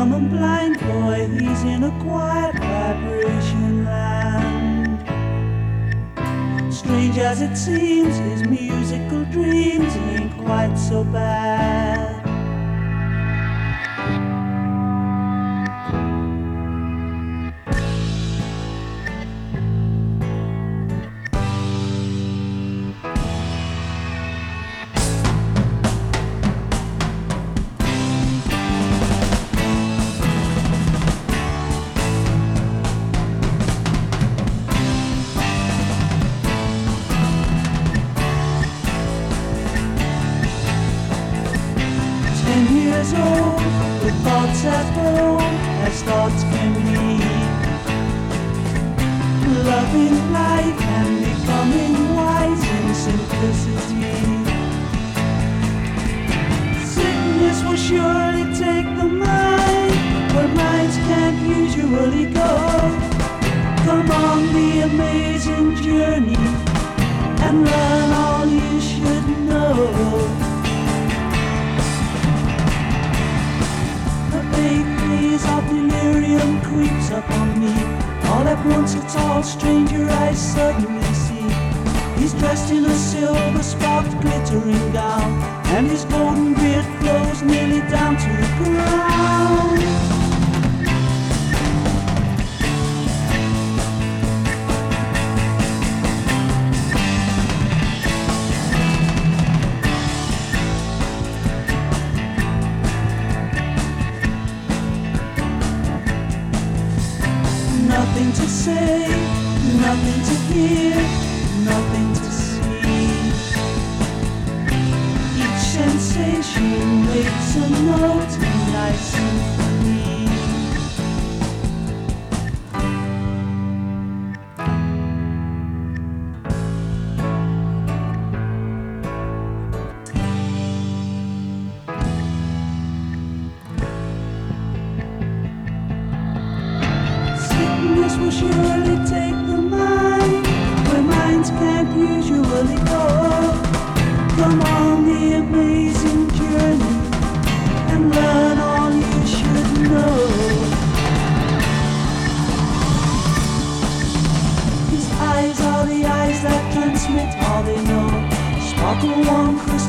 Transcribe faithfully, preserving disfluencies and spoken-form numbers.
dumb and blind boy, he's in a quiet vibration land. Strange as it seems, his musical dreams ain't quite so bad. Ten years old, with thoughts as bold as thoughts can be, loving life and becoming wise in simplicity. Sickness will surely take the mind where minds can't usually go. Come on the amazing journey and learn all you should know. Phase of delirium creeps upon me. All at once a tall stranger I suddenly see. He's dressed in a silver sparked glittering gown, and his golden beard flows nearly down to the ground. Nothing to say, nothing to hear, nothing to see. Each sensation makes a note in my symphony. This will surely take the mind where minds can't usually go. Come on the amazing journey and learn all you should know. His eyes are the eyes that transmit all they know. Sparkle one crystal